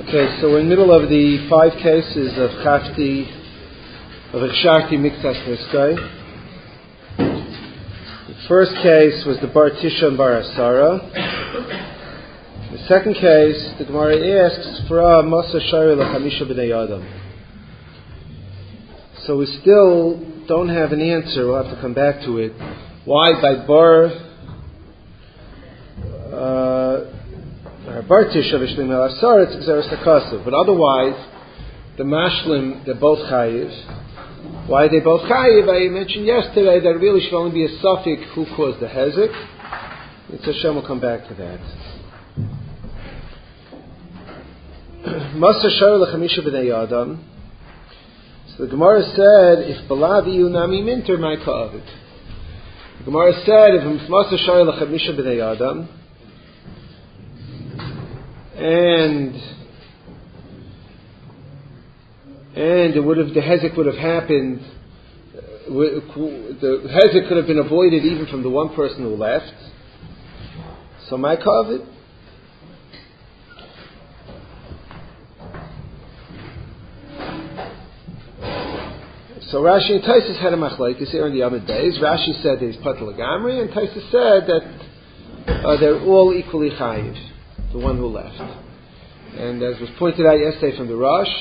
Okay, so we're in the middle of the 5 cases of Chafti, of Ichsharti Miktas Niskai. The first case was the Bar Tisha and Bar Asara. The second case, the Gemara asks for a Masa Shari L'Chamisha B'nei Adam. So we still don't have an answer. We'll have to come back to it. Why by Bar Tisha v'shlim el asar, it's Gzeres HaKasav. But otherwise, the Mashlim, they're both Chayiv. Why are they both Chayiv? I mentioned yesterday that really should only be a suffix who caused the Hezek. It's Hashem will come back to that. Masa Shar L'Chamisha B'nei Adam. So the Gemara said, if Balavi Yunami Minter, my Ka'avid. The Gemara said, if Masa Shar L'Chamisha B'nei Adam, and it would have, the hezek would have happened. The hezek could have been avoided even from the one person who left. So my kavod. So Rashi and Taisus had a machlokes here in the Amid days. Rashi said that he's patur l'gamri, and Taisus said that they're all equally chayiv. The one who left. And as was pointed out yesterday from the Rosh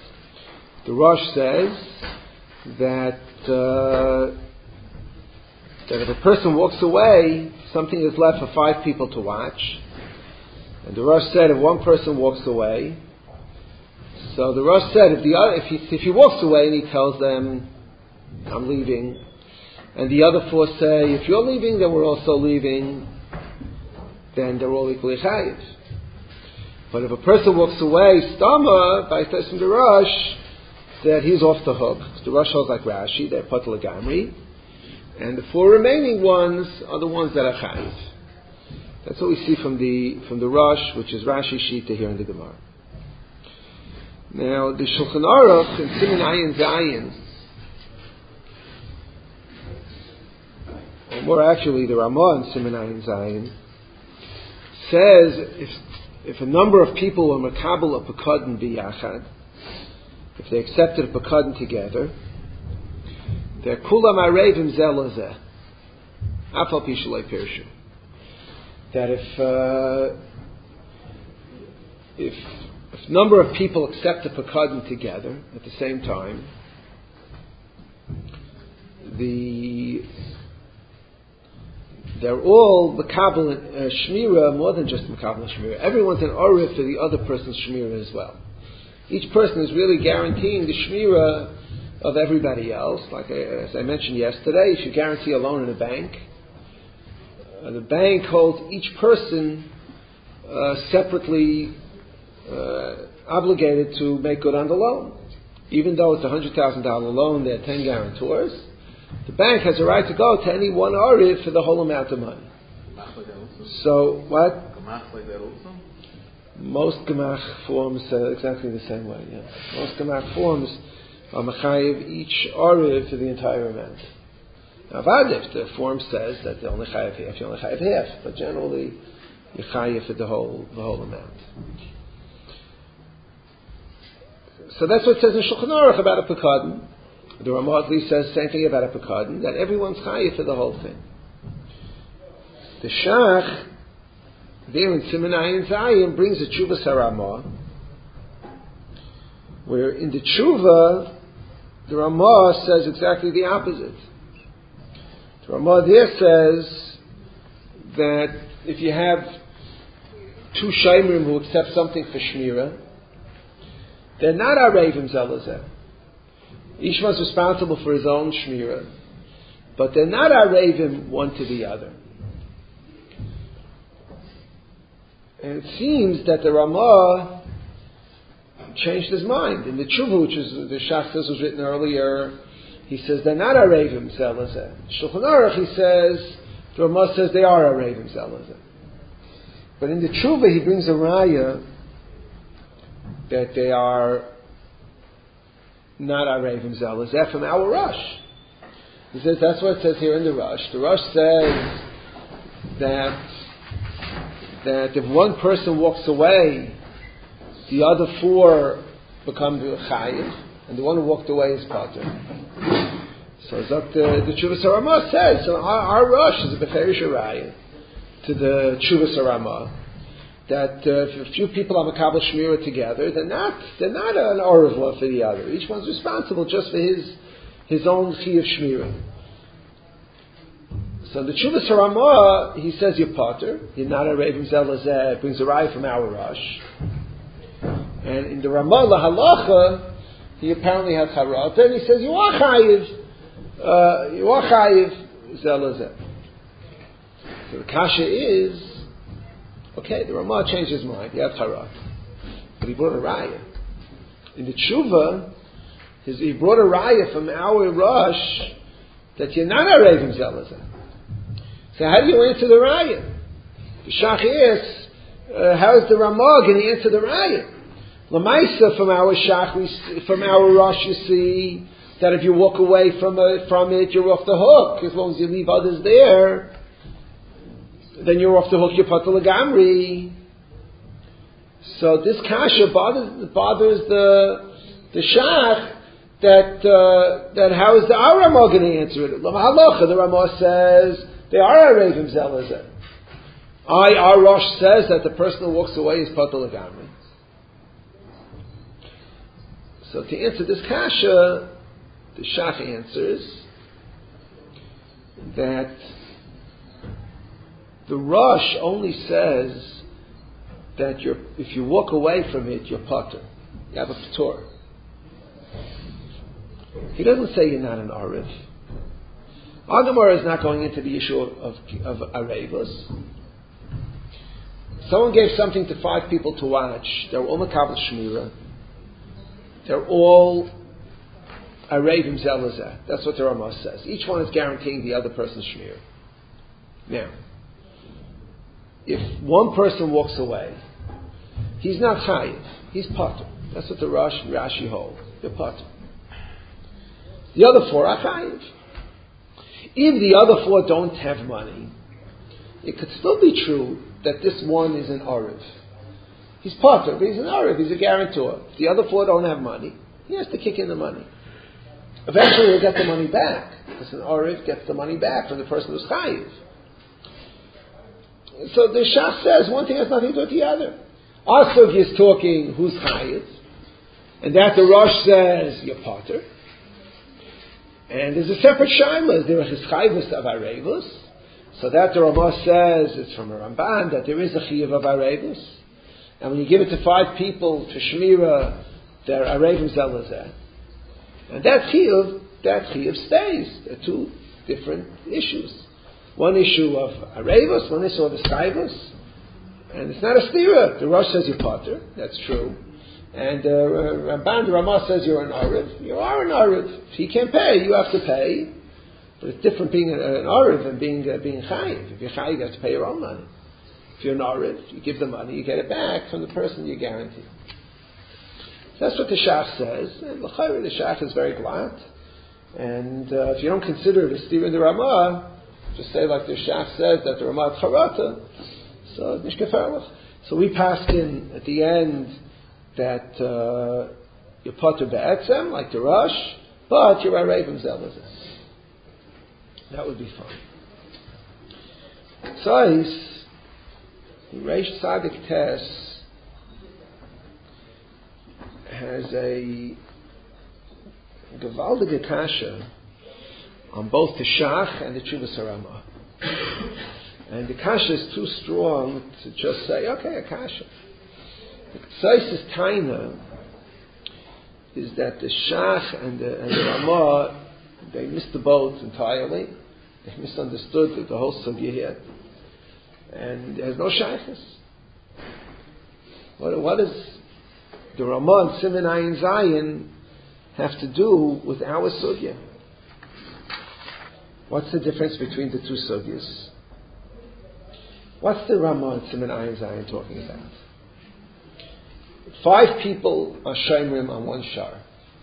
says that if a person walks away, something is left for 5 people to watch. And the Rosh said if one person walks away, so the Rosh said if he walks away and he tells them, I'm leaving, and the other 4 say, if you're leaving, then we're also leaving, then they're all equally chayiv. But if a person walks away, stama, by from the Rosh, that he's off the hook. So the Rosh holds like Rashi, they're patur l'gamri, and the 4 remaining ones are the ones that are chayiv. That's what we see from the Rosh, which is Rashi Shita here in the Gemara. Now the Shulchan Aruch in Siman Ayin Zayin, or more actually the Ramah in Siman Ayin Zayin, says if a number of people were makabel a pekadon biyachad, if they accepted a pekadon together, they're kulam arevim zeh lezeh, afal pi sheloi pirshu. That if a number of people accept a pekadon together at the same time, they're all makabel shmira, more than just makabel shmira. Everyone's an orif for the other person's shmira as well. Each person is really guaranteeing the shmira of everybody else. Like as I mentioned yesterday, if you guarantee a loan in a bank, the bank holds each person separately obligated to make good on the loan. Even though it's a $100,000 loan, there are 10 guarantors. The bank has a right to go to any one arif for the whole amount of money. So what? Gemach like that also? Most gemach forms exactly the same way. Yeah. Most gemach forms are mechayiv each arif for the entire amount. Now, if the form says that they only chayiv half, you only chayiv half, but generally you chayiv for the whole amount. So that's what it says in Shulchan Aruch about a pekadon. The Ramah at least says the same thing about a pekadon, that everyone's chayiv for the whole thing. The Shach, there in Siman Ayin Zayin, brings a Tshuvas HaRamah, where in the Tshuva, the Ramah says exactly the opposite. The Ramah there says that if you have 2 Shaymrim who accept something for Shmira, they're not Arevim Zelazeh. Each one's responsible for his own shmira, but they're not arevim one to the other. And it seems that the Ramah changed his mind. In the Tshuva, which is the Shachtas was written earlier, he says they're not arevim zelazeh. Shulchan Aruch, he says, the Ramah says they are arevim zelazeh. But in the Tshuva, he brings a raya that they are not arevim zelazeh from our Rosh. He says that's what it says here in the Rosh. The Rosh says that if one person walks away, the other 4 become chayiv, and the one who walked away is pater. So the Tshuvas HaRamah says, so our Rosh is a Beferish Raya to the Tshuvas HaRamah, that if a few people have a Kabbalah Shmira together, they're not an Orav law for the other. Each one's responsible just for his own Chiyuv Shmira. So the Tshuvas HaRamah, he says you're pater, you're not a Revim Zelazeh, brings a Raya from our Rosh. And in the Ramah Halacha, he apparently has Harata, and he says you are chayiv zelazeh. So the kasha is, okay, the Ramah changed his mind, he has Harat, but he brought a raya. In the Tshuva, he brought a raya from our Rosh that you're not a Revim zelazeh. So how do you answer the raya? The Shach is, how is the Ramah going to answer the raya? Lamaisa from our Shach, from our Rosh, you see that if you walk away from it, you're off the hook. As long as you leave others there, then you're off the hook. You're pater legamri. So this kasha bothers the Shach that how is the Ramah going to answer it? Halacha, the Ramah says they are a Revim zelazeh. Our Rosh says that the person who walks away is pater legamri. So to answer this kasha, the Shach answers that the Rosh only says that if you walk away from it, you're pater. You have a patur. He doesn't say you're not an Ariv. Our Gemara is not going into the issue of Arevos. Someone gave something to 5 people to watch. They were all Makabel Shmira. They're all Arevim Zelazeh. That's what the Ramah says. Each one is guaranteeing the other person's shmir. Now, if one person walks away, he's not chayiv. He's pater. That's what the Rashi holds. You're pater. The other 4 are chayiv. If the other 4 don't have money, it could still be true that this one is an Ariv. He's pater, but he's an Ariv, he's a guarantor. If the other 4 don't have money, he has to kick in the money. Eventually he'll get the money back, because an Ariv gets the money back from the person who's chayiv. So the Shach says one thing has nothing to do with the other. Our sugi is talking who's chayiv, and that the Rosh says you're pater. And there's a separate shaila, there is chayvus of arevus, so that the Ramah says it's from a Ramban that there is a chiyuv of arevus. And when you give it to 5 people to Shmira, they're Arevim Zelazeh. And that chiyuv stays. They're 2 different issues. One issue of Arevus, one issue of Eskaivus. And it's not a stira. The Rosh says you're pater, that's true. And Ramban, the Ramah says you're an Ariv. You are an Ariv. If he can't pay, you have to pay. But it's different being an Ariv and being chayiv. If you're chayiv, you have to pay your own money. If you're an Ariv, you give the money, you get it back from the person you guarantee. That's what the Shach says. And the Shach is very glad. And if you don't consider it a stira in the Ramah, just say like the Shach says that the Ramah is charata, so nishkeferlach. So we passed in at the end that you're pater be'etzem, like the Rosh, but you're Arevim Zelazeh. That would be fine. So Reish Tzadik Tes has a Gevaldige Kasha on both the Shach and the Tshuvas HaRamah. And the Kasha is too strong to just say, okay, a Kasha. The Tzaisis Taina is that the Shach and the Ramah, they missed the boat entirely. They misunderstood the whole sugya here. And there's no shaykhs. What does the Ramah and Siman Ayin Zayin have to do with our sugya? What's the difference between the 2 sugyas? What's the Ramah and Siman Ayin Zayin talking about? 5 people are shomrim on one shar.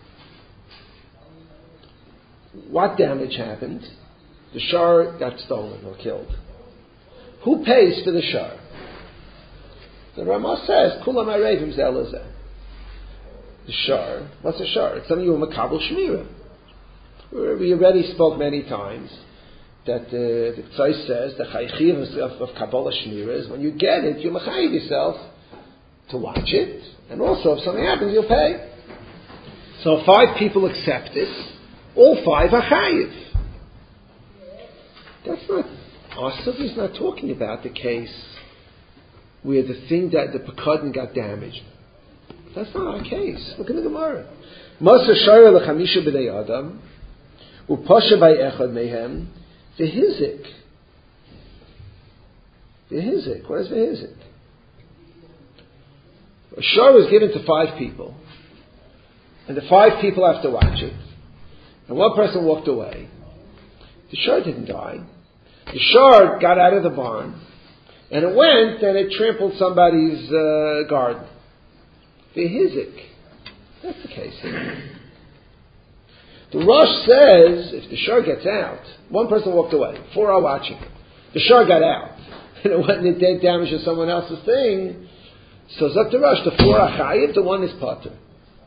What damage happened? The shar got stolen or killed. Who pays for the shar? The Ramah says, Kulam Arevim Zelazeh. the shar. What's a shar? It's something you were makabel shmira. We already spoke many times that the Tzais says the chayichiv of Kabbalah shmira is when you get it, you machayiv yourself to watch it, and also if something happens, you'll pay. So if 5 people accept this, all 5 are chayiv. That's not, our Sufi is not talking about the case where the thing that the Pekadin got damaged. That's not our case. Look at the Gemara. Masa shara l'chamisha b'nei adam, u'pasha by echad mehem, v'hizik. V'hizik. What is v'hizik? A shar was given to 5 people, and the 5 people have to watch it, and one person walked away. The shar didn't die. The shar got out of the barn, and it went and it trampled somebody's garden. V'hizik. That's the case here. The Rosh says, if the shar gets out, one person walked away, 4 are watching. The shar got out, and it went and it did damage to someone else's thing. So Zok the Rosh, the 4 are chayiv, the 1 is pater.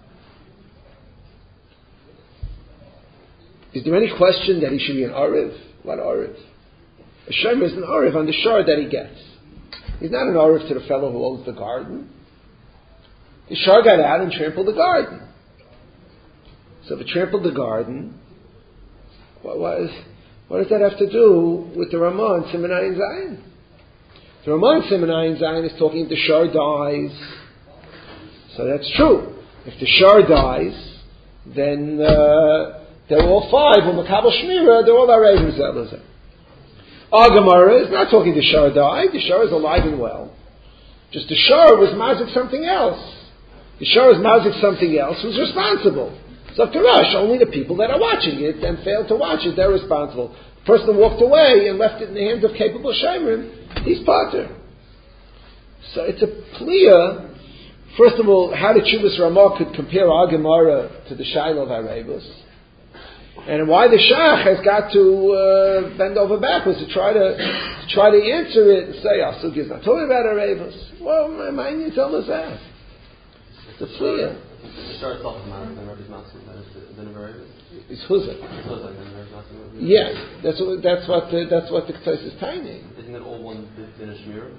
Is there any question that he should be an Ariv? What Ariv? A Shomer is an Ariv on the shar that he gets. He's not an Ariv to the fellow who owns the garden. The shar got out and trampled the garden. So if it trampled the garden, what does that have to do with the Ramah and Siman Ayin Zayin? The Ramah and Siman Ayin Zayin is talking if the shar dies. So that's true. If the shar dies, then they're all 5. When Makabel Shmira, they're all Arevim Zelazah. Our Gemara is not talking the shar died. The shar is alive and well. Just the shar was mazik something else. The shar is mazik something else who's responsible. So Karash, only the people that are watching it and failed to watch it, they're responsible. The person who walked away and left it in the hands of capable Shemrim, he's pater. So it's a pliya. First of all, how the Chuvas Ramah could compare our Gemara to the Shiloh of Arevus. And why the Shach has got to bend over backwards to try to answer it and say, Asuk is not talking about Arevus. Well, my you tell us that. It's a pliya. The shar itself is massive, and Rebbe's massive, then Arevus. It's Huzah. It's Huzah, then Rebbe's massive. Yes, that's what the Ketz is tiny. Isn't it all one in a Shmira?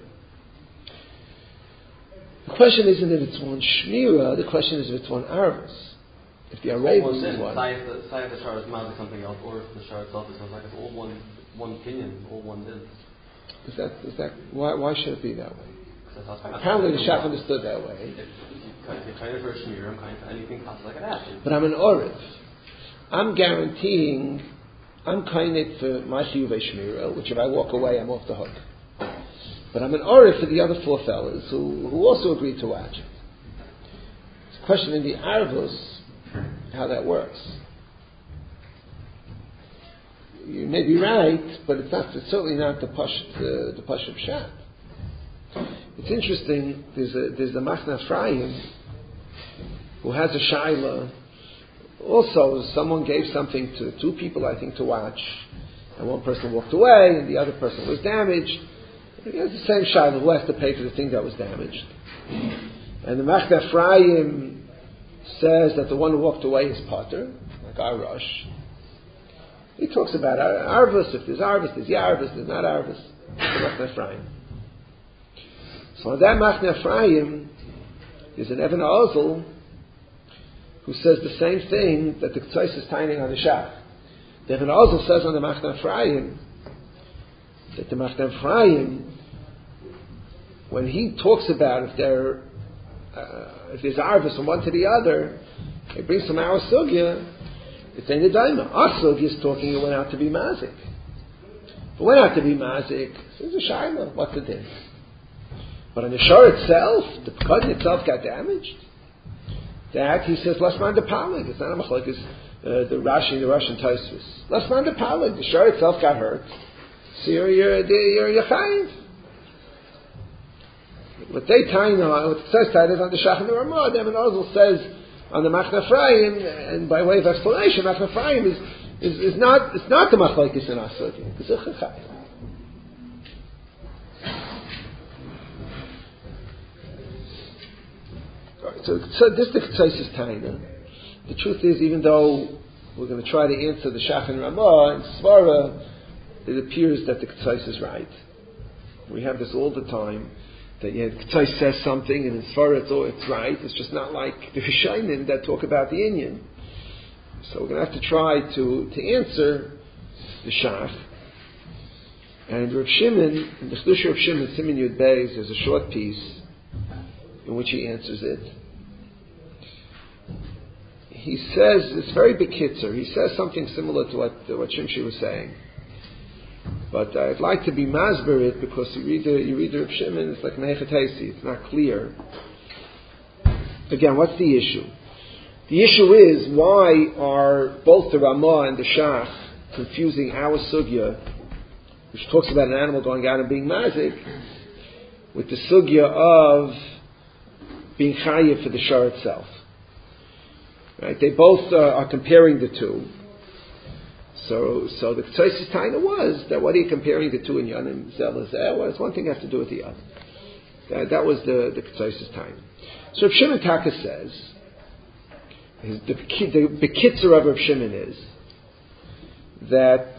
The question isn't if it's one Shmira, the question is if it's one Arvus. If the Arevus is one. Say if the shar is massive something else, or if the shar itself is like it's all one opinion, all one din. Is that why should it be that way? Apparently the Shach understood that way. If you're kind of for a Shmira, I'm kind of anything costs like an action. But I'm an Oriv. I'm guaranteeing I'm kind of for my Chiyuvei Shmira, which if I walk away I'm off the hook. But I'm an Oriv for the other 4 fellas who also agreed to watch it. It's a question in the Arvus how that works. You may be right, but it's certainly not the Pashup Pshat. It's interesting, there's the Machna Ephraim who has a Shaila. Also, someone gave something to 2 people, I think, to watch, and one person walked away, and the other person was damaged. It's the same Shaila, who has to pay for the thing that was damaged. And the Machna Ephraim says that the one who walked away is pater, like our Rosh. He talks about Arvus, if there's Arvus, there's Yarvus, there's not Arvus. The Machna Ephraim. So on that Machna Ephraim, there's an Evan Ozel who says the same thing that the Tzais is tying on the Shach. The Evan Ozel says on the Machna Ephraim that the Machna Ephraim, when he talks about if there's Arvus from one to the other, he brings some our Sugya, it's in the Daima. Our Sugya is talking it went out to be Mazik. If it went out to be Mazik, so there's a Shaila, what's the din? But on the shar itself, the Pekadin itself got damaged. That, he says, Lasman de Palig. It's not a machlokes, the Rashi and the Russian Tosfos. Lasman de Palig. The shar itself got hurt. So you're chayiv. What they tie on, what it says tied is on the Shach and the Ramah. Evan Ozel says on the Machna Ephraim, and by way of explanation, Machna Ephraim is not the machlokes in Asuk. It's a chayiv. So this is the Ketzaisis Taina. The truth is, even though we're going to try to answer the Shach and Ramah and Svara, it appears that the Ketzais is right. We have this all the time, that Ketzais says something and in Svara it's right. It's just not like the Rishonim that talk about the Inyan. So we're going to have to try to answer the Shach. And Rav Shimon, in the Chiddush Rav Shimon, Siman Yud Beis, there's a short piece in which he answers it. He says, it's very bekitzer, he says something similar to what Shimshi was saying. But I'd like to be masber it, because you read the Rav Shimon, it's like Mehechet Heisi, it's not clear. Again, what's the issue? The issue is, why are both the Ramah and the Shach confusing our sugya, which talks about an animal going out and being mazik, with the sugya of being chayiv for the shar itself? Right? They both are comparing the two. So the Ketzaisis Taina was that what are you comparing the two in Yanim Zelazeh? Well, it's one thing has to do with the other. That was the Ketzaisis Taina. So Rav Shimon Taka says, the bekitzer of Rav Shimon is that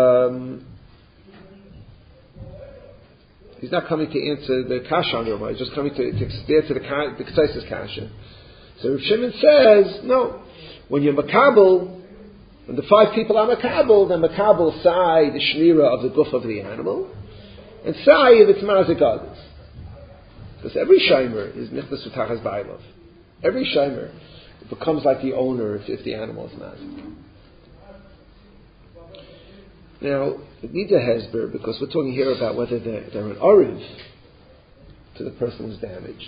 he's not coming to answer the kasha on Ramah, he's just coming to answer the Ketzaisis kasha. So Rav Shimon says, no, when you're makabel, when the 5 people are makabel, then makabel sai the shnira of the guf of the animal, and sai if it's mazik others. Because every shimer is nichnas v'tachas ba'ilov. Every shimer becomes like the owner if the animal is mazik. Now, it needs a hesber, because we're talking here about whether they're an oriv to the person who's damaged.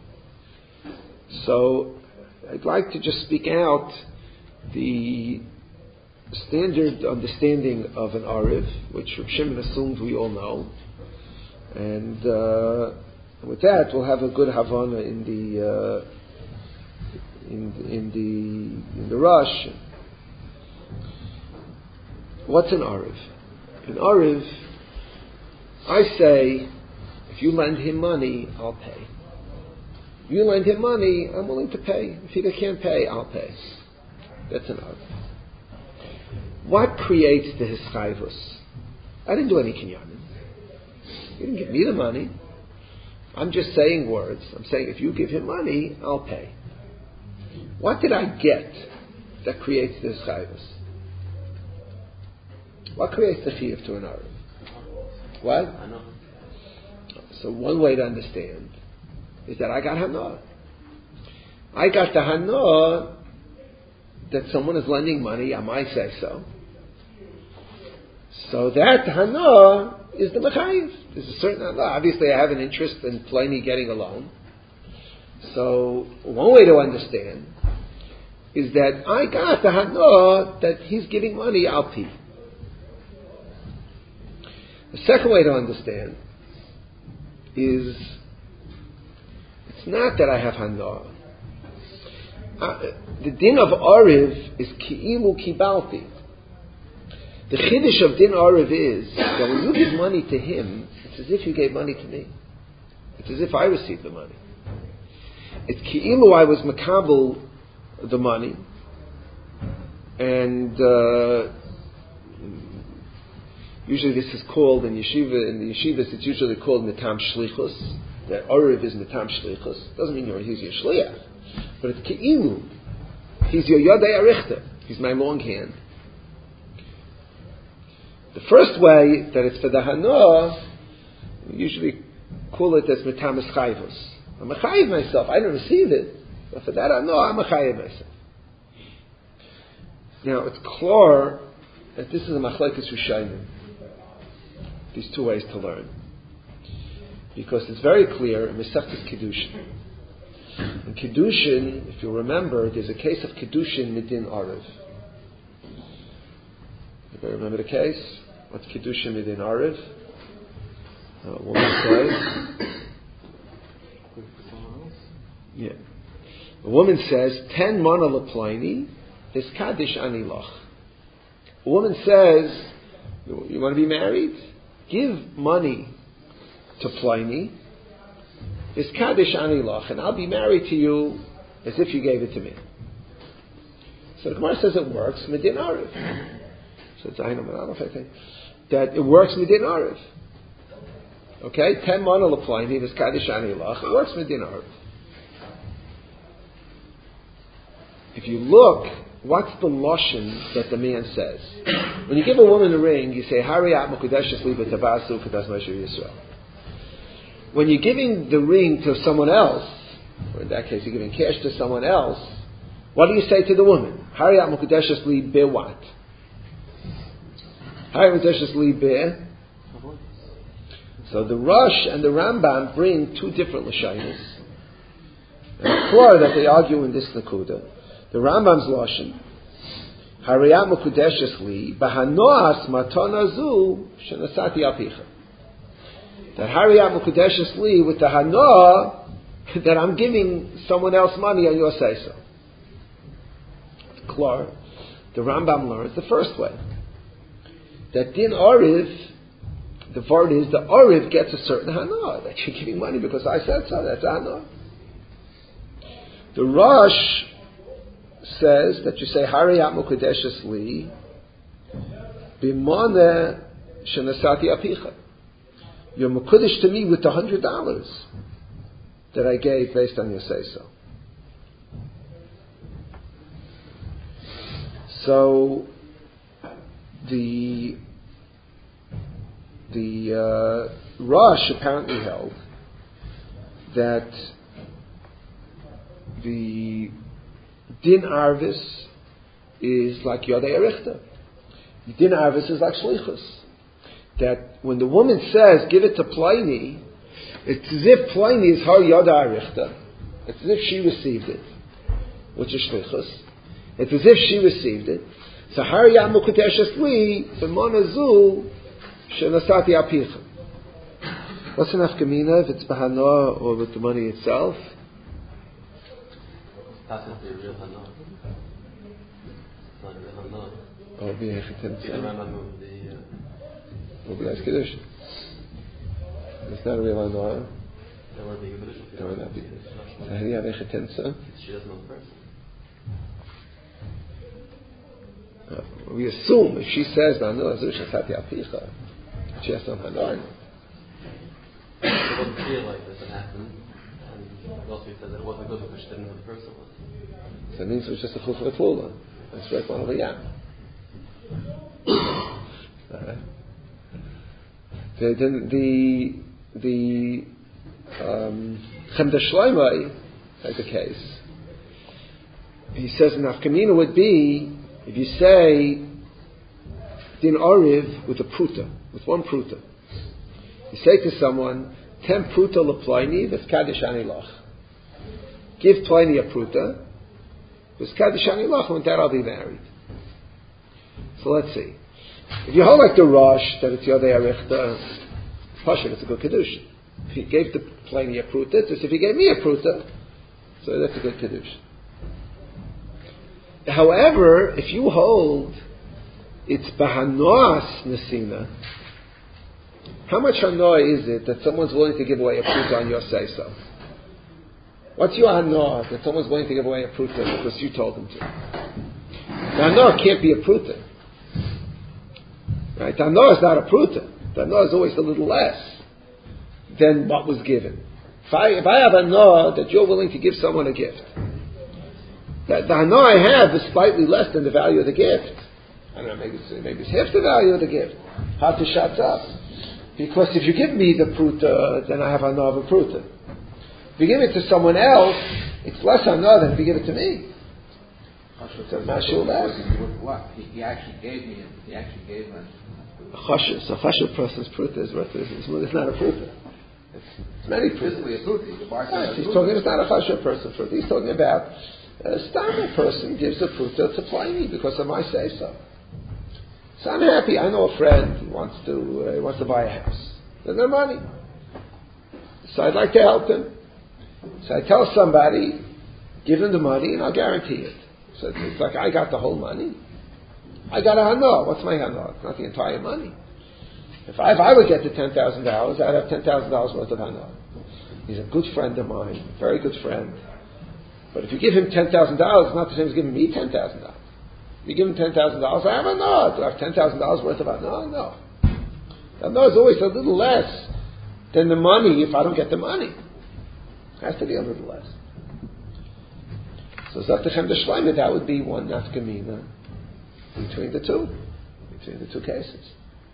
So, I'd like to just speak out the standard understanding of an oriv, which Rav Shimon assumed we all know, and with that we'll have a good havana in the rush. What's an oriv? An oriv, I say, if you lend him money, I'll pay. If you lend him money, I'm willing to pay. If he can't pay, I'll pay. That's an oriv. What creates the hischayvus? I didn't do any kinyanim. You didn't give me the money. I'm just saying words. I'm saying if you give him money, I'll pay. What did I get that creates the hischayvus? What creates the chiyuv to an oriv? What? I know. So one way to understand is that I got hana. I got the hana that someone is lending money, I might say so. So that hana is the mechayiv. There's a certain hana. Obviously I have an interest in Pliny getting a loan. So one way to understand is that I got the hana that he's giving money, I'll pay. The second way to understand is it's not that I have hana. The din of Ariv is ki'ilu kibalti. The chiddush of din Ariv is that when you give money to him, it's as if you gave money to me. It's as if I received the money. It's ki'ilu I was makabel the money, and usually this is called in yeshiva. In the yeshivas, it's usually called mitam shlichus. That Ariv is mitam shlichus. Doesn't mean he's your shliach. But it's ke'ilu. He's your yodei arichta. He's my long hand. The first way that it's for the hana, we usually call it as metamis chayvus. I'm a chayiv myself. I didn't receive it. But for that hana, I'm a chayiv myself. Now, it's clear that this is a machlekes rishonim. These two ways to learn. Because it's very clear in Mesechtes Kiddushin. In Kiddushin, if you remember, there's a case of Kiddushin midin Ariv. Anybody remember the case? What's Kiddushin midin Ariv? A woman says, yeah. A woman says, 10 mana leplaini, his kaddish ani loch. A woman says, you want to be married? Give money to Pliny, is Kaddish Ani Lach, and I'll be married to you as if you gave it to me. So the Gemara says it works midin ariv. So it's I don't know if I think that it works midin ariv. Okay, 10 mana l'playni this kaddish ani lach. It works midin ariv. If you look, what's the lashon that the man says? When you give a woman a ring, you say Hariyat Mukudeshes Li B'Tabasu Kadas Moshe Yisrael. When you're giving the ring to someone else, or in that case you're giving cash to someone else, what do you say to the woman? Hariyat Mukudeshes Li Be what? Hariyat Mukudeshes Li Be. So the Rosh and the Rambam bring two different lashonos. And it's clear that they argue in this nakuda. The Rambam's lashon, Hariyat Mukudeshes Li Bahanoas Matana Zu Shenasati Apicha. That Hariyat Mukudeshes Li with the Hanoah that I'm giving someone else money on your say so. Klar, the Rambam learns the first way. That din Oriv, the word is the Oriv gets a certain Hanoah, that you're giving money because I said so, that's Hanoah. The Rosh says that you say Hariyat Mukudeshes Li Bimane Shenasati Apicha. You're Mukudesh to me with the $100 that I gave based on your say so. So the Rosh apparently held that the Din Arvis is like Yodei Arichta. Din Arvis is like Shlichus. That when the woman says, give it to Pliny, it's as if Pliny is her Yodei Arichta. It's as if she received it, which is Shlichus. It's as if she received it. So Hariyat Mukudeshes Li B'mona Zu Shenasati Apicha. What's an afkamina if it's Bahanoah or with the money itself? That's not the real Hanoah. It's not a real Hanoah. Oh, be Echetim. The Rambam moved the... Will be Kiddush. It's not a real Hanoah. There were being a Kiddush. There would not be. So how do you have Echetim? She doesn't know the person. We assume if she says Bahanoah Zu Shenasati Apicha, she has some Hanoah. It wasn't clear like this had happened. Also, he said that it wasn't good because she didn't know who the person was. So it means it was just a chuf of a tula. That's right, one of the yam. Alright. The Chemda Shloimeh has a case. He says an afkamina would be if you say din oriv with a pruta, with one pruta. You say to someone, 10 pruta leplini, that's kaddish ani lach. Give Pliny a pruta, that's kaddish ani lach, and with that I'll be married. So let's see. If you hold like the Rosh, that it's Yodei Arichta, Pasha, it's a good Kiddush. If he gave the Pliny a pruta, it's as if he gave me a pruta, so that's a good Kiddush. However, if you hold it's Bahanoas Nesina, how much hanoah is it that someone's willing to give away a pruta on your say-so? What's your hanoah that someone's willing to give away a pruta because you told them to? The hanoah can't be a pruta. Right? The hanoah is not a pruta. The hanoah is always a little less than what was given. If I have a hanoah that you're willing to give someone a gift, that the hanoah I have is slightly less than the value of the gift. I don't know, maybe it's half the value of the gift. How to shut up? Because if you give me the pruta, then I have hanoah of a pruta. If you give it to someone else, it's less hanoah than if you give it to me. It's a mashul less. What? He actually gave me it. He actually gave me A chashuv person's pruta is worth it. It's not a pruta. It's many prutas. Physically a pruta. He's talking. It's not a chashuv person pruta. He's talking about a standard person gives a pruta to Pliny because of my say so. So I'm happy. I know a friend who wants to buy a house. There's no money. So I'd like to help him. So I tell somebody, give him the money and I'll guarantee it. So it's like I got the whole money. I got a hanoah. What's my hanoah? It's not the entire money. If I would get the $10,000, I'd have $10,000 worth of hanoah. He's a good friend of mine, very good friend. But if you give him $10,000, it's not the same as giving me $10,000. If you give him $10,000, I have a no. Do I have $10,000 worth of a no? No. That no is always a little less than the money if I don't get the money. It has to be a little less. So Zaktachem de Shleimah, that would be one nafkamina between the two cases.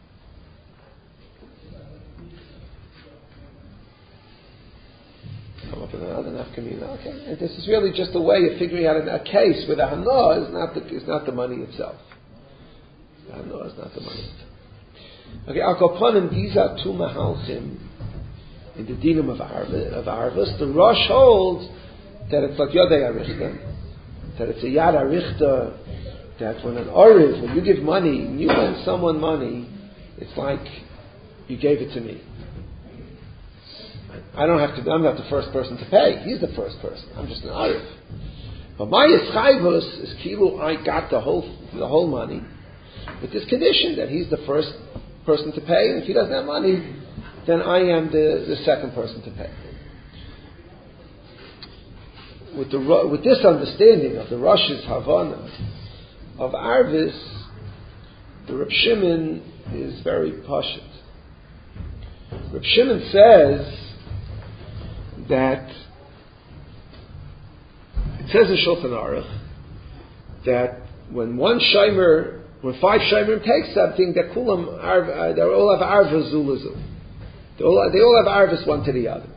Come up with another nafkamina. Okay, and this is really just a way of figuring out a case where the hana is not the money itself. The hana is not the money itself. Okay, Al Kopanim, these are two mahalchim in the dinam of Arvus. The Rosh holds that it's like Yodei Arichta, that it's a Yad Arichta, that when an Oriv, when you give money, when you lend someone money, it's like you gave it to me. I'm not the first person to pay. He's the first person. I'm just an Oriv. But my Yischayvus is Kilu, I got the whole money, with this condition that he's the first person to pay, and if he doesn't have money, then I am the second person to pay. With this understanding of the Rosh's Havana of Arvis, the Reb Shimon is very pashut. Reb Shimon says that it says in Shulchan Aruch that when five shaymer take something, they all have arvus zulazu. They all have arvus one to the other.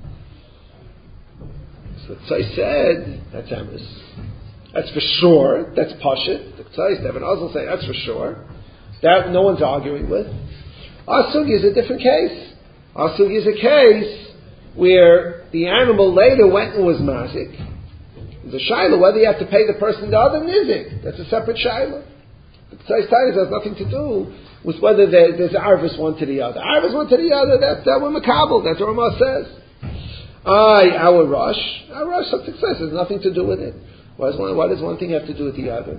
So Tzai said, that's Amos. That's for sure. That's Pashit. The Tzai, Stephen Ozel say, that's for sure. That no one's arguing with. Asugi is a different case. Asugi is a case where the animal later went and was mazik. The shaila, whether you have to pay the person the other nizik. That's a separate shaila. The Tzai's Titus has nothing to do with whether there's arvus one to the other. Arvus one to the other, that we're makabel. That's what Ramah says. Our Rosh, something says, has nothing to do with it. Why does one thing have to do with the other?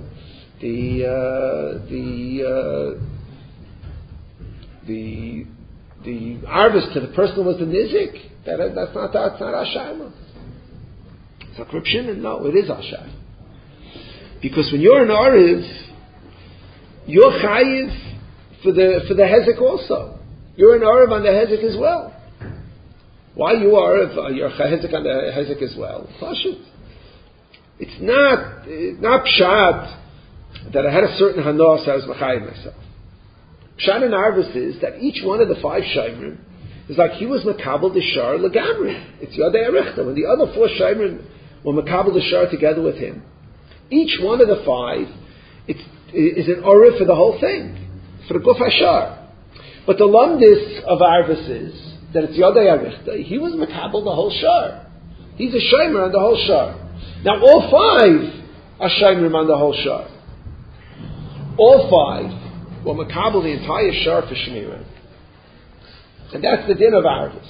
The arvus to the person who was the nizik, that's not Ashayma. It's a Reb Shimon. No, it is Ashayma. Because when you're an Ariv, you're chayiv for the hezek also. You're an Ariv on the hezek as well. Why you are you're hezek on the hezek as well? Pashut. It's not pshat that I had a certain hanos I was machayiv myself. Pshat and arvus is that each one of the five shayrim is like he was makabel the shar legamri. It's yodei arichta. When the other four shayrim were makabel the shar together with him, each one of the five is an oriv for the whole thing, for the guf hashar. But the lumdis of arvus is that it's Yodei Arichta, he was makabel the whole shar. He's a shaymer on the whole shar. Now all five are shaymer on the whole shar. All five were makabel the entire shar for shemira. And that's the din of Arvus.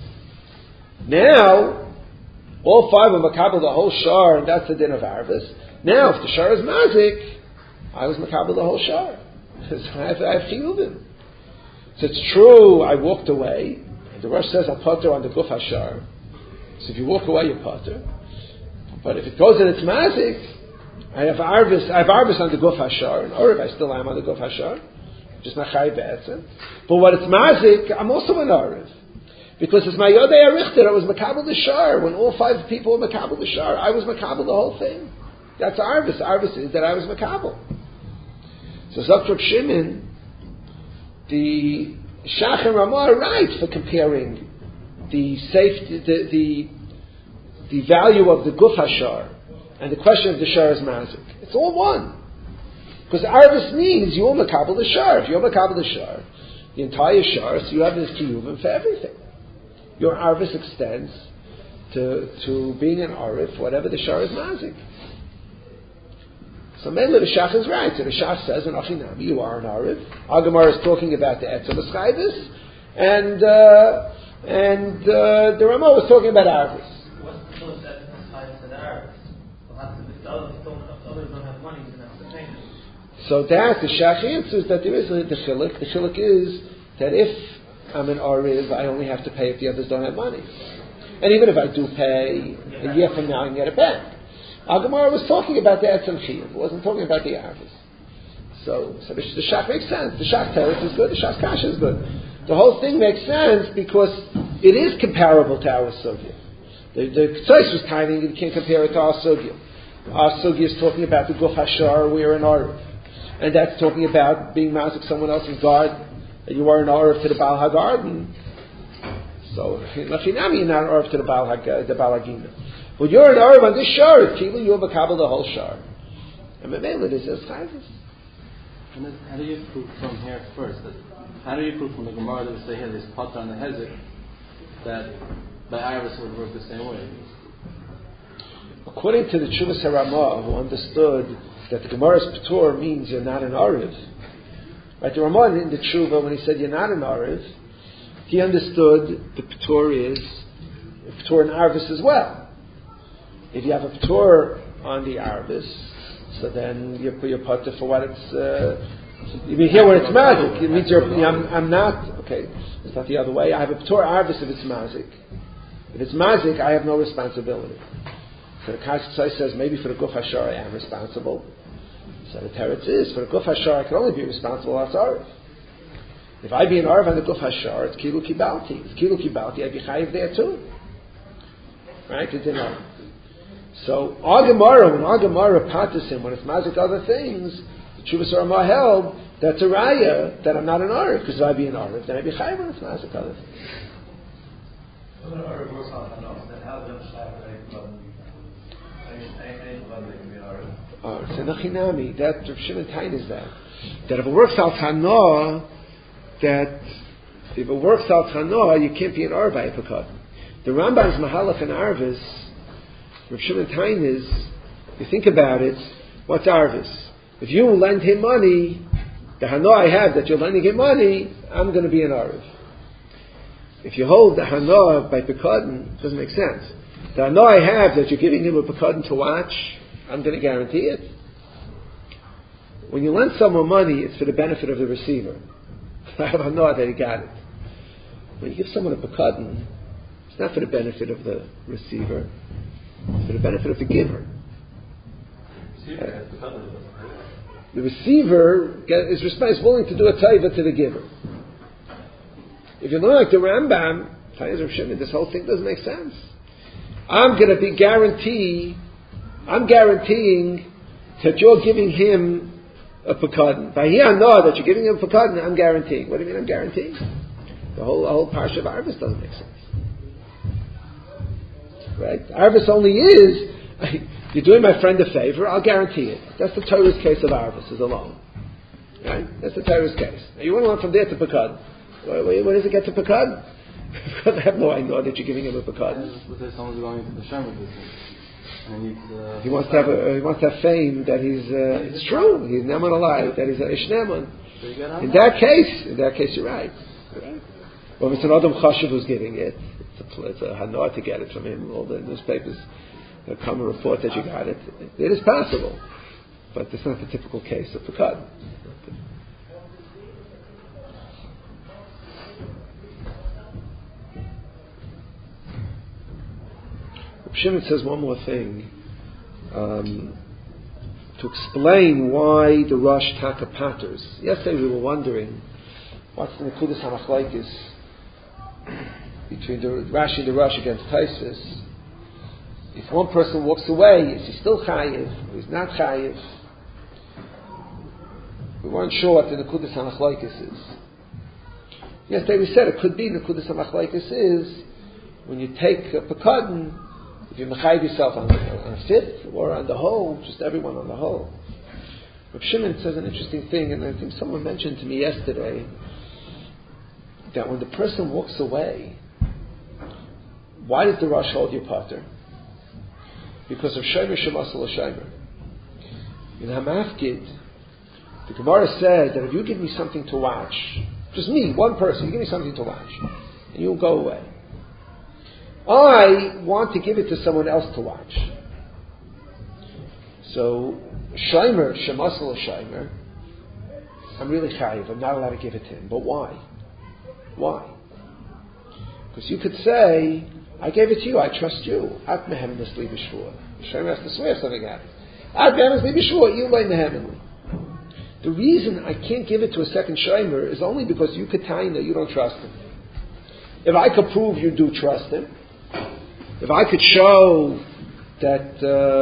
Now, all five were makabel the whole shar, and that's the din of Arvus. Now, if the shar is mazik, I was makabel the whole shar. I have chiyuvim. So it's true, I walked away. The Rosh says, I'll potter on the guf hashar. So if you walk away, you potter. But if it goes in its mazik, I have arvis on the guf hashar, and Oriv, I still am on the guf hashar. Just machay be'etzem. But when it's mazik, I'm also an Oriv. Because it's my yodei arichter, I was makabel the shar. When all five people were makabel the shar, I was makabel the whole thing. That's arvis. Arvis is that I was makabel. So Zok Reb Shimon, the Shach and Ramah are right for comparing the safety, the value of the guf hashar and the question of the shar is mazik. It's all one. Because arvis means you're makabel the shar. If you're makabel the shar, the entire shar, so you have this kiyuvim for everything. Your arvis extends to being an arif, whatever the shar is mazik. So mainly the Shach is right. So the Shach says, "When Achinami, you are an Arif." Agamar is talking about the Etzel Eschayvis, and the Ramah was talking about Arvis. What's the source that Eschayvis and Arvis? If the others don't have money, then that's the payment. So that the Shach answers that there is the chiluk. The chiluk is that if I'm an Arif, I only have to pay if the others don't have money, and even if I do pay, a year from now I can get it back. Our Gemara was talking about the Etzem Chiyuv. It wasn't talking about the Arvis. So the Shach makes sense. The Shach Teretz is good. The Shach Kasha is good. The whole thing makes sense because it is comparable to our Sugya. The Tzais was tiny, you can't compare it to our Sugya. Our Sugya is talking about the Guf Hashar, we are an Arif. And that's talking about being mazik someone else's garden. You are an Arif to the Baal HaGarden. So, Lachinami, you're not an Arif to the Baal HaGina. But you're an Arif on this Shar, it's Kilu, you'll become the whole Shar. And Memele, this is Chayvus. And then, how do you prove from here first? How do you prove from the Gemara that we say here, this Potter on the Hezek, that by Iris would work the same way? According to the Tshuvas HaRamah, who understood that the Gemara's Patur means you're not an Ariv. Right? The Ramah in the Tshuva, when he said you're not an Ariv, he understood the Patur is a Patur in Arvis as well. If you have a Patur on the Arvis, so then you put your Patur for what it's. You mean here when it's mazik, it means I'm not. Okay, it's not the other way. I have a Patur Arvis if it's mazik. If it's mazik, I have no responsibility. So the Kasai says maybe for the Guf Hashar I am responsible. So the Teretz is for the Guf Hashar I can only be responsible as Arif. If I be an Arif on the Guf Hashar, it's Kilu Kibalti. It's Kilu Kibalti, I'd be Chayiv there too. Right? It's enough. So our Gemara, when our Gemara patis him, when it's mazik other things, the Tshuvas HaRamah held that's a raya that I'm not an Arif, because if I be an Arif, then I'd be Chayiv when it's mazik other things. When an Arif works on Hanos, then how does so Nachinami, that Rav Shimon Tain is that if it works out Chana, you can't be an Arvai Pekad. The Rambam's Mahalach and Arvis, Rav Shimon Tain is, you think about it, what's Arvis? If you lend him money, the Hana I have that you're lending him money, I'm going to be an Arv. If you hold the Hana by Pekad, it doesn't make sense. The Hana I have that you're giving him a Pekad to watch, I'm going to guarantee it. When you lend someone money, it's for the benefit of the receiver. I have a know that he got it. When you give someone a pekadon, it's not for the benefit of the receiver. It's for the benefit of the giver. The receiver is willing to do a taiva to the giver. If you learn like the Rambam, this whole thing doesn't make sense. I'm guaranteeing that you're giving him a pekadon. By here I know that you're giving him a pekadon, I'm guaranteeing. What do you mean I'm guaranteeing? The whole parsha of Arvis doesn't make sense. Right? Arvis only is, you're doing my friend a favor, I'll guarantee it. That's the Torah's case of Arvis, is alone. Right? That's the Torah's case. Now you want to learn from there to pekadon. Where does it get to pekadon? Because I have no idea that you're giving him a pekadon. But if someone's going into the Sherman business. He wants to have fame that it's true. He's never alive. That he's a Ishneman. In that case, you're right. Well, if it's an Adam Chashuv who's giving it, it's a hana to get it from him. All the newspapers come and report that you got it. It is possible, but it's not the typical case of pekad. Shimon says one more thing to explain why the Rosh Taka Patters. Yesterday we were wondering what's the Nekudas HaMachlokes between the Rashi and the Rosh against Taisus. If one person walks away, is he still Chayiv or he's not Chayiv? We weren't sure what the Nekudas HaMachlokes is. Yesterday we said it could be Nekudas HaMachlokes is when you take a pekadon, if you mechayiv yourself on a fifth or on the whole, just everyone on the whole. Rav Shimon says an interesting thing, and I think someone mentioned to me yesterday that when the person walks away, why does the Rosh hold your pater? Because of Shomer Shemasal Shomer. In Hamafkid, the Gemara says that if you give me something to watch, just me, one person, you give me something to watch, and you'll go away. I want to give it to someone else to watch. So, Shomer, Shemasal Shomer, I'm really chayiv, I'm not allowed to give it to him. But why? Why? Because you could say, I gave it to you, I trust you. At mehem nisli b'shvua. The shomer has to swear if something happens. The reason I can't give it to a second shomer is only because you Kataina, you don't trust him. If I could prove you do trust him, if I could show that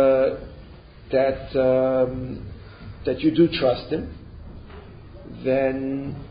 you do trust him, then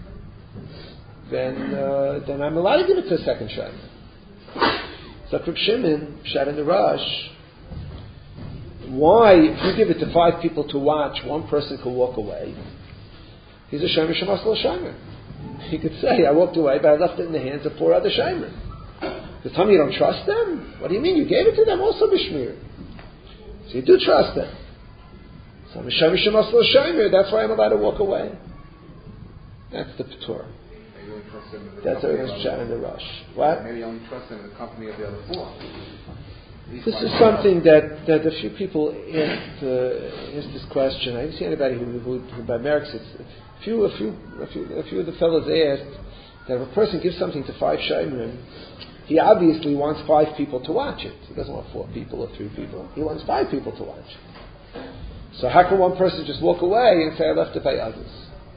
I'm allowed to give it to a second shomer. So Reb Shimon shat in the Rush. Why, if you give it to 5 people to watch, one person could walk away? He's a shomer shemas lo shomer. He could say, I walked away, but I left it in the hands of 4 other shomer. You tell me you don't trust them? What do you mean? You gave it to them also b'shmir. So you do trust them. So I'm a shomer shemas lo shomer. That's why I'm allowed to walk away. That's the P'tur. That's what he's chatting in the Rush. What? Maybe you only trust them in the company of the other 4. This is something that a few people asked this question. I didn't see anybody who by merits it. A few of the fellows asked that if a person gives something to 5 shaymerim, he obviously wants 5 people to watch it. He doesn't want 4 people or 3 people. He wants 5 people to watch it. So how can one person just walk away and say, I left it by others?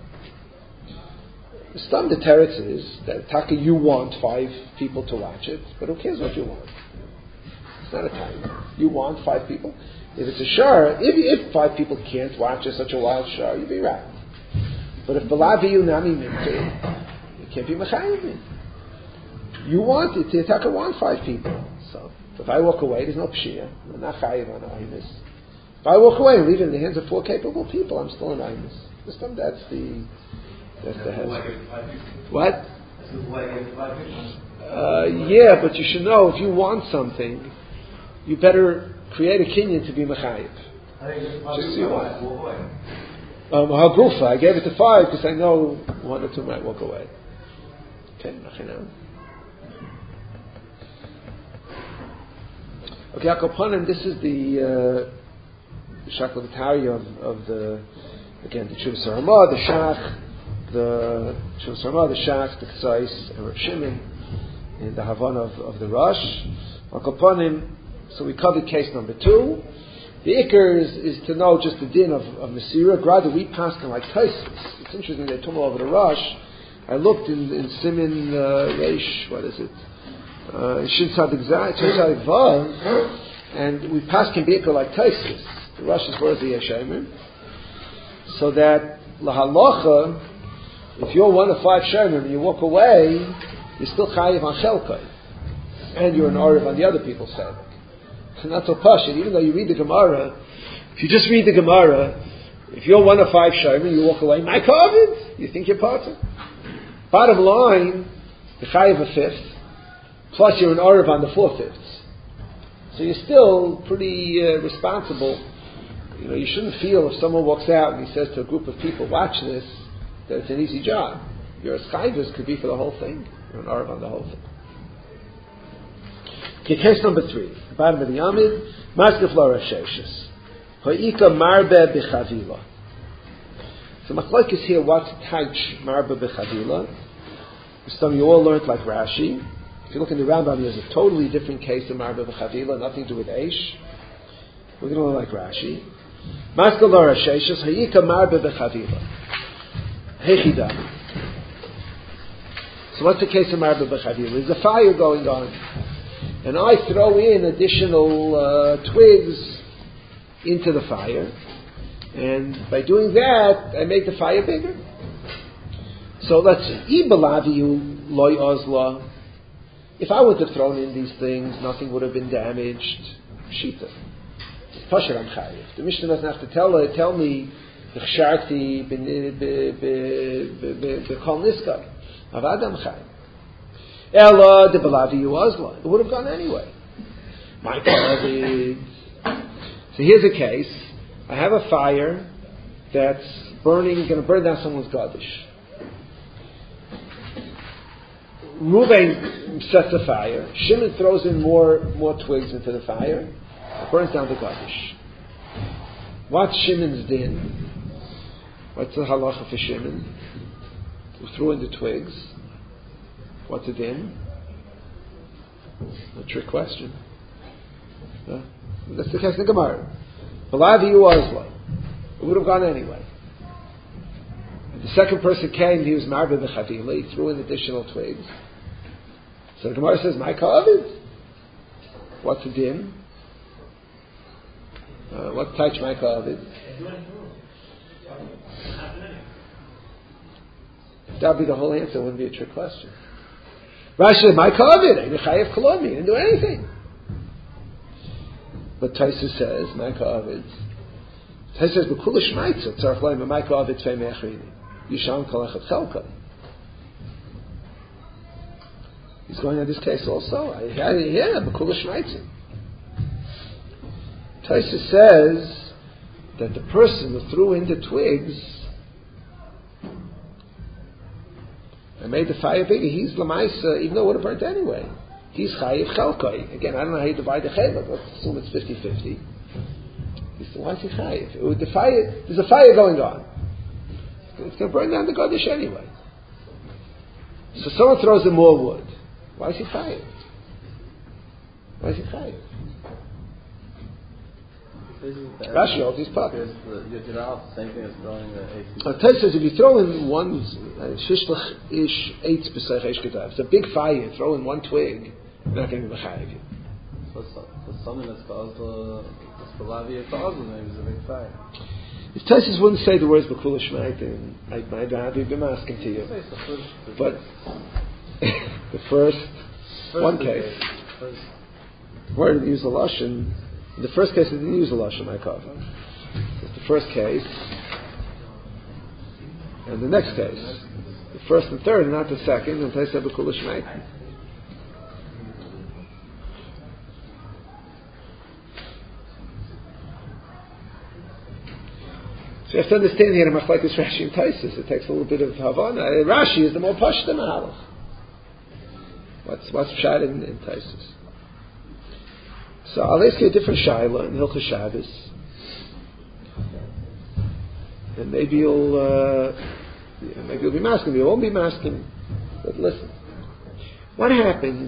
The stum the teretz is that Taka, you want 5 people to watch it, but who cares what you want? It's not a time. You want 5 people. If it's a shar, if 5 people can't watch such a wild shar, you'd be right. But if balavi nami minti, you can't be mechayim. You want it. Taka want 5 people. So if I walk away, there's no pshia. I'm not chayiv on aimis. If I walk away and leave it in the hands of 4 capable people, I'm still an aimis. That's the head. What? Yeah, but you should know if you want something, you better create a kinyan to be mechayiv. Just see what. Hagufa, I gave it to 5 because I know 1 or 2 might walk away. Okay, okay, Akopanim, this is the Shaklatari of the Chuvas Haramah, the Shach, the Chuvas Haramah, the Shach, the Ksais, and Reb Shimon, and the Havana of the Rush. Akopanim, so we covered case number 2. The Iker is to know just the din of Mesira. Rather, we passed like Taisus. It's interesting they told me over the Rush. I looked in Simin Reish, what is it? Shin Tzadik Vav, and we passed can be like Taisus. The Rush is worthy Yeshayim. So that lahalacha, if you're 1 of 5 shayim and you walk away, you're still chayiv on chelkai, and you're an orav on the other people's side. Not so pashut. Even though you read the Gemara, if you just read the Gemara, if you're 1 of 5 shayim and you walk away, my kavid, you think you're part of. Bottom line, you're chayiv a 5th, plus you're an orav on the 4/5. So you're still pretty responsible. You know, you shouldn't feel if someone walks out and he says to a group of people, watch this, that it's an easy job. Your chayvus could be for the whole thing. You're an arav on the whole thing. Okay, case number 3. The bottom of the Amid, Maskef Lara Sheshis. Ha'ika marbe b'chavila. So machlok is here, what's taich marbe b'chavila? Some you all learned like Rashi. If you look in the Rambam, there's a totally different case of marbe b'chavila, nothing to do with Eish. We're going to learn like Rashi. Maskef Lara Sheshis. Ha'ika marbe b'chavila. Hechida. So what's the case of marbe b'chavila? There's a fire going on. And I throw in additional twigs into the fire. And by doing that, I make the fire bigger. So let's see. Ibalaviyu loy ozla. If I would have thrown in these things, nothing would have been damaged. Shita. Pasher am chayiv. The Mishnah doesn't have to tell me Chsharti b'kol niska. Avad am chayiv. Ella de balavi uazla. It would have gone anyway. My beloved. So here's a case. I have a fire that's burning, going to burn down someone's garbage. Reuven sets a fire. Shimon throws in more twigs into the fire. It burns down the garbage. What's Shimon's din? What's the halacha for Shimon? Who threw in the twigs? What's it in? A trick question. That's the case in the Gemara. Balavi Uazlo. It would have gone anyway. And the second person came, he was Marba B'Chavila, he threw in additional twigs. So the Gemara says, my Ka'avid. What's the din? What's Taich my Ka'avid? That would be the whole answer, it wouldn't be a trick question. Rashi said, my Ka'avid, I didn't do anything. But Taisa says, my Ka'avid. Taisa says, B'kula Shmaitza, Tzarech Loim, my Ka'avid Tvei Me'achrini. Yisham Kalachat Chelka. He's going on this case also. Yeah, B'kula Shmaitza. Taisa says that the person who threw in the twigs and made the fire bigger, he's Lamaisa, even though it would have burnt anyway. He's Chayiv Chelkai. Again, I don't know how you divide the Chelak. Let's assume it's 50-50. Why is he Chayiv? There's a fire going on. It's going to burn down the Kodesh anyway. So someone throws in more wood. Why is he Chayiv? Why is he Chayiv? Rashi holds his pocket. Same thing as throwing the eight. Ted says if you throw in one shishlach ish eitz b'seich eish ketav, it's a big fire. Throw in one twig, you're not going to be mechayiv. So something that's caused the Spalavi causes maybe is a big fire. If Taisus wouldn't say the words B'kula Shmaitim, I'd be asking to you. But the first one case, where did he use the lashon? In the first case, he didn't use the lashon Ma'akav. It's the first case, and the next case, the first and third, not the second. And Taisus said B'kula Shmaitim. So you have to understand here, Machlekes Rashi and Taisus. It takes a little bit of Havana. Rashi is the more pashta Mahalach. What's Pshat in Taisus? So I'll ask you a different Shaila in Hilchos Shabbos, and maybe you'll be masking. You won't be masking. But listen, what happens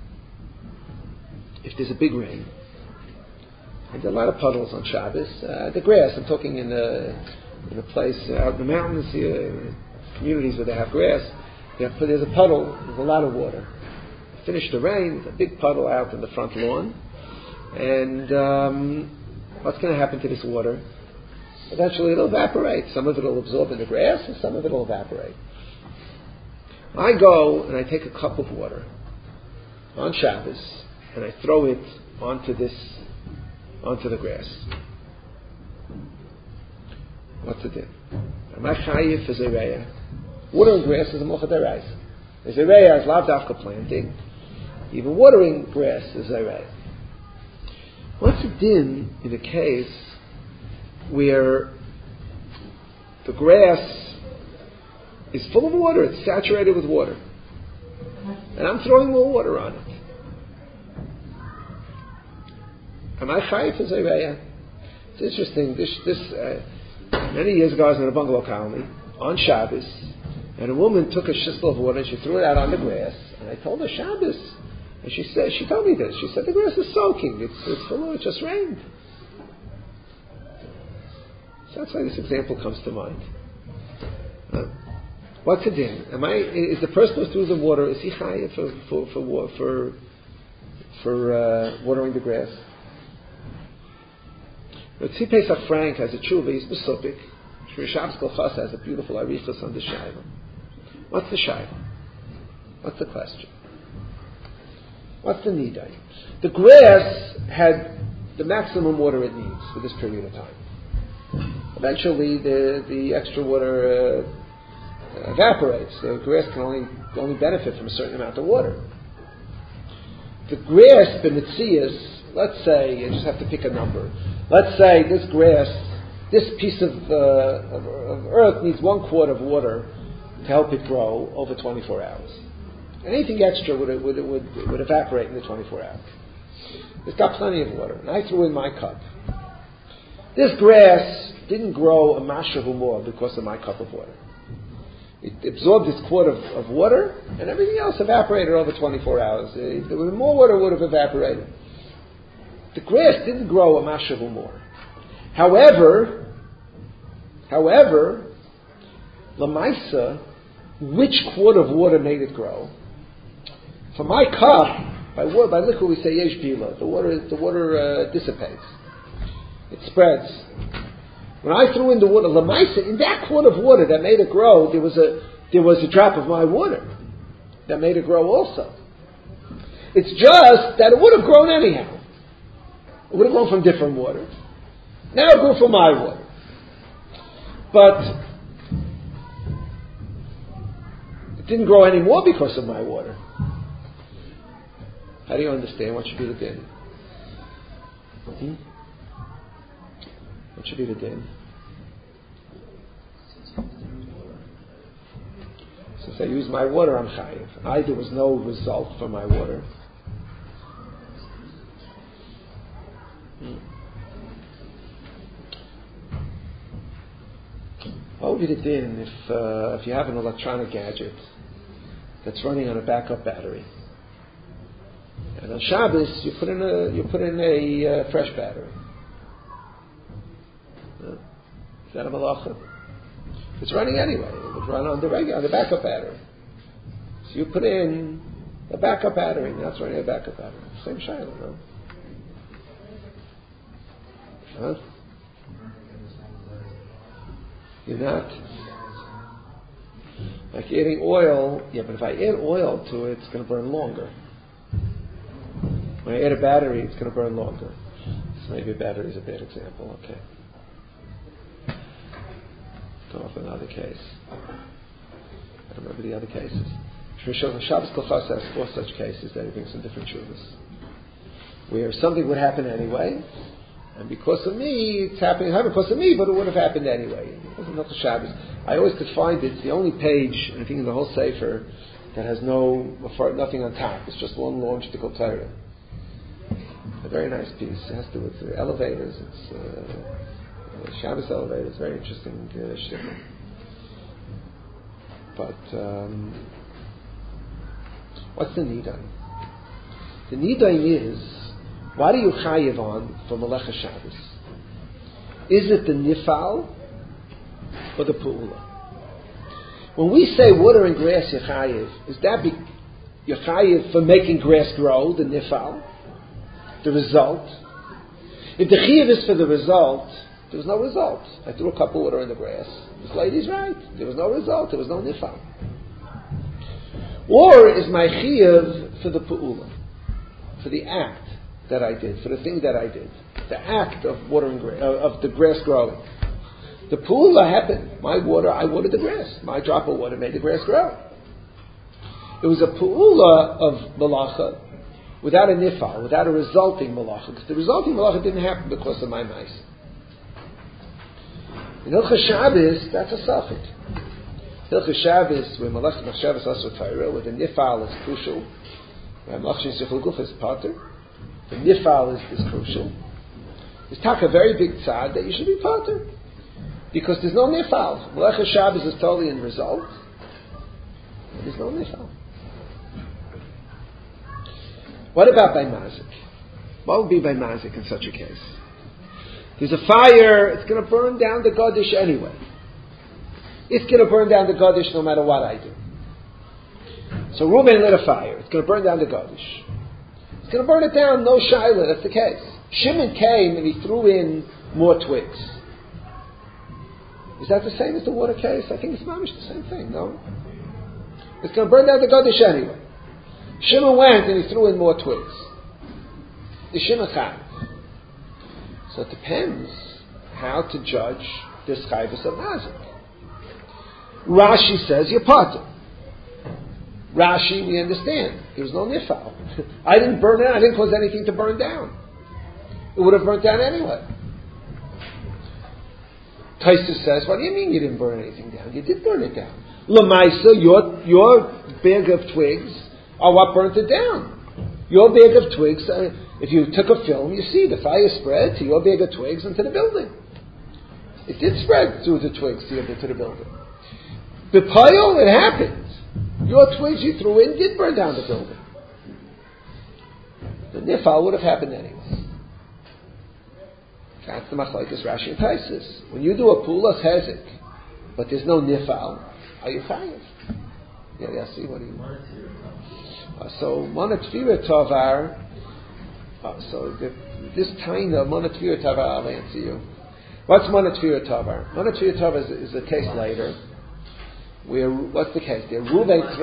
if there's a big rain? And there are a lot of puddles on Shabbos. The grass, I'm talking in a place out in the mountains here, communities where they have grass. There's a puddle, there's a lot of water. Finish the rain, there's a big puddle out in the front lawn. And what's going to happen to this water? Eventually it'll evaporate. Some of it will absorb in the grass, and some of it will evaporate. I go and I take a cup of water on Shabbos, and I throw it onto the grass. What's it in? Am I chayiv for zereya? Water and grass is a mocha deraisa. The zereya is lav dafka planting. Even watering grass is zereya. What's the din in a case where the grass is full of water, it's saturated with water, and I'm throwing more water on it? Am I chayiv for zereya? It's interesting. Many years ago, I was in a bungalow colony on Shabbos, and a woman took a shitful of water and she threw it out on the grass. And I told her Shabbos, and she told me this. She said the grass is soaking. It's full of it. Just rained. So that's why this example comes to mind. What's the din? Is the person who threw the water, is he chayiv for watering the grass? Tzvi Pesach Frank has a tshuva, he's besupik. Shri Shabbos Kolchas has a beautiful arichas on the shayla. What's the shayla? What's the question? What's the nidai? The grass had the maximum water it needs for this period of time. Eventually, the extra water evaporates. The grass can only benefit from a certain amount of water. The grass, b'mitzias, let's say, you just have to pick a number. Let's say this grass, this piece of earth needs 1 quart of water to help it grow over 24 hours. Anything extra would evaporate in the 24 hours. It's got plenty of water. And I threw in my cup. This grass didn't grow a mashahu more because of my cup of water. It absorbed this quart of water, and everything else evaporated over 24 hours. If there was more water, it would have evaporated. The grass didn't grow a mashavu more. However, Lamaisa, which quart of water made it grow? For my cup, by liquid we say yesh bila. The water dissipates. It spreads. When I threw in the water, Lamaisa, in that quart of water that made it grow, there was a drop of my water that made it grow also. It's just that it would have grown anyhow. It would have grown from different water. Now it grew from my water. But it didn't grow anymore because of my water. How do you understand? What should be the din? What should be the din? Since I use my water, I'm chayiv. There was no result for my water. What would be the din if you have an electronic gadget that's running on a backup battery, and on Shabbos you put in a fresh battery? Is that a malacha? It's running anyway. It would run on the backup battery. So you put in a backup battery. Now it's running a backup battery. Same shayla, no? Huh? You're not. Like adding oil, but if I add oil to it, it's going to burn longer. When I add a battery, it's going to burn longer. So maybe a battery is a bad example. Okay. Go off another case. I don't remember the other cases. Shabbos Kolchas has 4 such cases that he brings in different shuvas, where something would happen anyway, and because of me, it's happening. Not because of me, but it would have happened anyway. It wasn't not the Shabbos. I always could find it. It's the only page, I think, in the whole Sefer that has nothing on top. It's just one long shtickle Torah. A very nice piece. It has to do with the elevators. It's Shabbos elevators. Very interesting shtickle. But what's the nidain? The nidain is, what are you chayiv on for Melecha Shabbos? Is it the nifal or the pu'ula? When we say water and grass you're chayiv, is that you're chayiv for making grass grow, the nifal, the result? If the chayiv is for the result, there was no result. I threw a cup of water in the grass. This lady's right. There was no result. There was no nifal. Or is my chayiv for the pu'ula, for the act that I did, for the thing that I did, the act of watering of the grass growing. The pu'ula happened. I watered the grass. My drop of water made the grass grow. It was a pu'ula of malacha without a nifal, without a resulting malacha, because the resulting malacha didn't happen because of my mice. In Hilchos Shabbos, that's a suffix. Hilchos Shabbos, where malachas Shabbos also Torah, where the nifal is crucial, where malachas Yichul Guf is pater. The nifal is crucial. It's a very big tzad that you should be pater, because there's no nifal. Malachas Shabbos is totally in result. There's no nifal. What about by mazik? What would be by mazik in such a case? There's a fire. It's going to burn down the Gadish anyway. It's going to burn down the Gadish no matter what I do. So Reuben lit a fire. It's going to burn down the Gadish. It's going to burn it down, no shaila, that's the case. Shimon came and he threw in more twigs. Is that the same as the water case? I think it's mamish the same thing, no? It's going to burn down the Gadish anyway. Shimon went and he threw in more twigs. Is Shimon chayiv? So it depends how to judge this chayvus of mazik. Rashi says you're pater. Rashi, we understand. There was no nifal. I didn't burn it. I didn't cause anything to burn down. It would have burnt down anyway. Taisus says, what do you mean you didn't burn anything down? You did burn it down. Lamaisa, your bag of twigs are what burnt it down. Your bag of twigs, if you took a film, you see the fire spread to your bag of twigs and to the building. It did spread through the twigs to the building. B'payil, it happened. Your twigs you threw in did burn down the building. The nifal would have happened anyway. That's the machlokes Rashi and Taisus. When you do a pulas hezek, but there's no nifal, are you chayav? Yeah, see what do you? So mana tefira tavar. This time of mana tefira tavar, I'll answer you. What's mana tefira tavar? Mana tefira tavar is a case later. Where what's the case there? Ruvain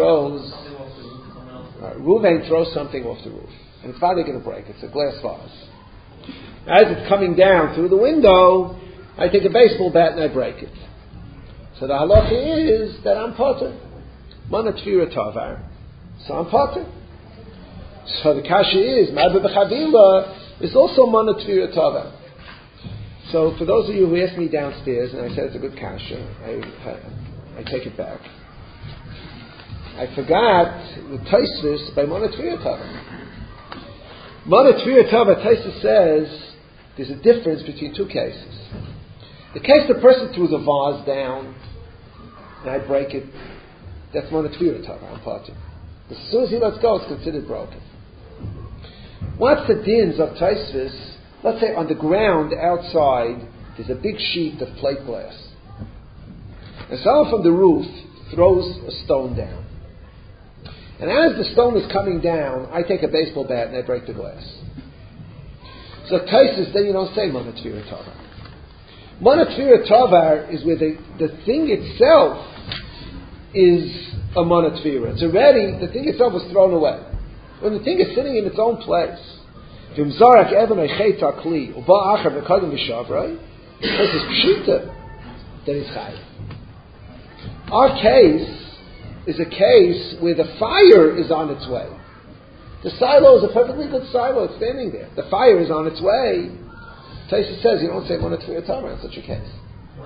throws something off the roof, and it's probably going to break. It's a glass vase. As it's coming down through the window, I take a baseball bat and I break it. So the halacha is that I'm potter. Mana tefira tavar. So I'm potter. So the kasha is Marbe b'chavila is also mana tefira tavar. So for those of you who asked me downstairs, and I said it's a good kasha, I take it back. I forgot the Tosfos by Mana Tefira Tavar. Mana Tefira Tavar, Tosfos says there's a difference between two cases. The case the person threw the vase down and I break it, that's Mana Tefira Tavar, I'm parting. As soon as he lets go, it's considered broken. What's the dins of Tosfos? Let's say on the ground outside there's a big sheet of plate glass. And someone from the roof throws a stone down. And as the stone is coming down, I take a baseball bat and I break the glass. So Tosfos, then you don't say Mana Tefira Tavar. Mana Tefira Tavar is where the thing itself is a Mana Tefira. It's already, the thing itself was thrown away. When the thing is sitting in its own place, then it's chayav. Our case is a case where the fire is on its way. The silo is a perfectly good silo. It's standing there. The fire is on its way. Tosfos says you don't say Mana Tefira Tavar in such a case.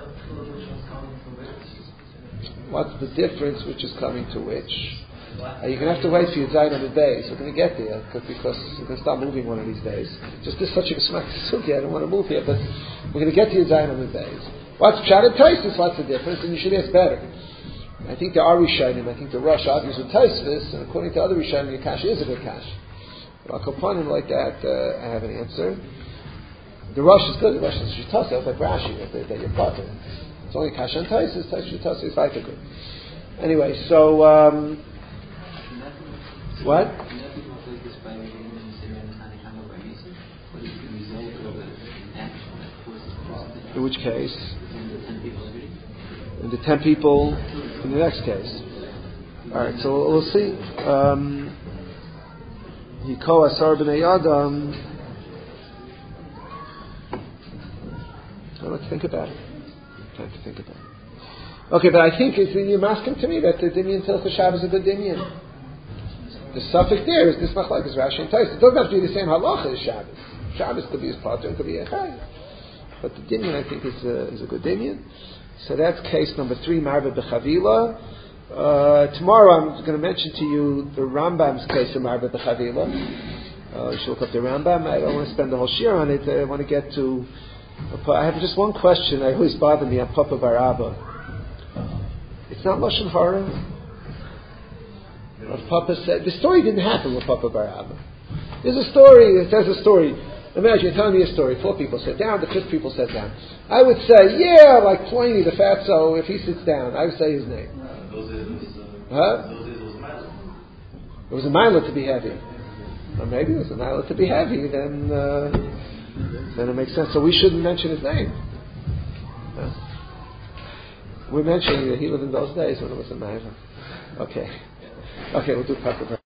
What's the difference which is coming to which? You're going to have to wait for your Zayin on the days. We're going to get there because we're going to start moving one of these days. Just this such a smack sugya. I don't want to move here, but we're going to get to your Zayin on the days. What's Pshat and Tosfos? What's the difference? And you should ask better. I think there are Rishonim. I think the Rosh argues with Tosfos, and according to other Rishonim, the Kash is a good Kash. Well, Kopanim like that, I have an answer. The Rosh is good. The Rosh is Shitasa, like Rashi, that you're potter. It's only Kash and Tosfos. Shitasa is like good. Anyway, so what? In which case? In the 10 people in the next case. Alright, so we'll see. Yiko Asar B'nei Adam. Let's think about it. Time to think about it. Okay, but I think you're asking to me that the Dimion Tilcha Shabbos is a good Dimion. The suffix there is this machlokes Rashi and Tosfos. It doesn't have to be the same halacha as Shabbos. Shabbos could be his pater, it could be a chayav. But the Dimion, I think, is a good Dimion. So that's case number 3, Marbe b'chavila. Tomorrow I'm going to mention to you the Rambam's case of Marbe b'chavila. You should look up the Rambam. I don't want to spend the whole shir on it. I want to get to... I have just one question that always bothered me on Papa Bar Abba. It's not Lashon Hara. What Papa said. The story didn't happen with Papa Bar Abba. There's a story. It says a story. Imagine you're telling me a story. 4 people sat down. The 5th people sat down. I would say, yeah, like Pliny the Fatso. If he sits down, I would say his name. It was a mila to be heavy. Or maybe it was a mila to be heavy. Then it makes sense. So we shouldn't mention his name. We're mentioning that he lived in those days when it was a mila. Okay, we'll do Papa.